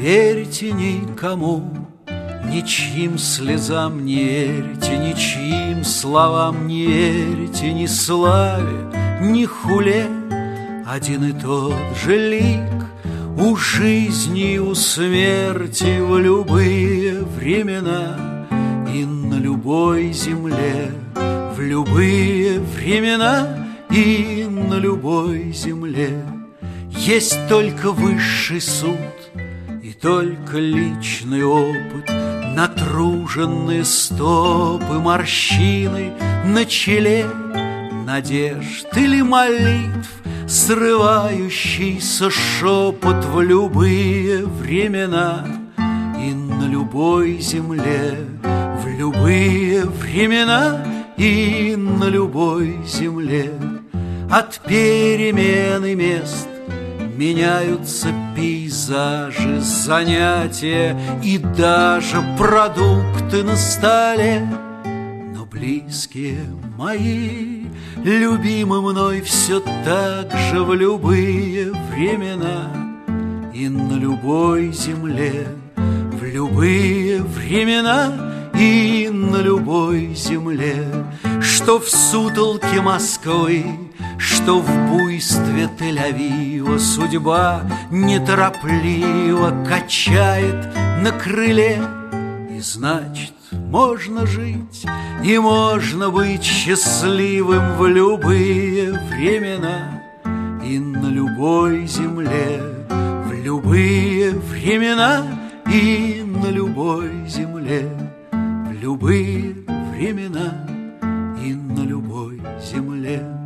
верьте никому, ничьим слезам не верьте, ничьим словам не верьте, ни славе, ни хуле. Один и тот же лик у жизни и у смерти в любые времена и на любой земле, в любые времена и на любой земле. Есть только высший суд и только личный опыт, натруженные стопы, морщины на челе, надежд или молитв, срывающийся шепот в любые времена и на любой земле, в любые времена и на любой земле. От перемены мест меняются пейзажи, занятия и даже продукты на столе. Но близкие мои, любимы мной все так же в любые времена и на любой земле, в любые времена и на любой земле. Что в сутолке Москвы, что в буйстве Тель-Авива судьба неторопливо качает на крыле. И значит, можно жить и можно быть счастливым в любые времена и на любой земле, в любые времена и на любой земле, в любые времена и на любой земле.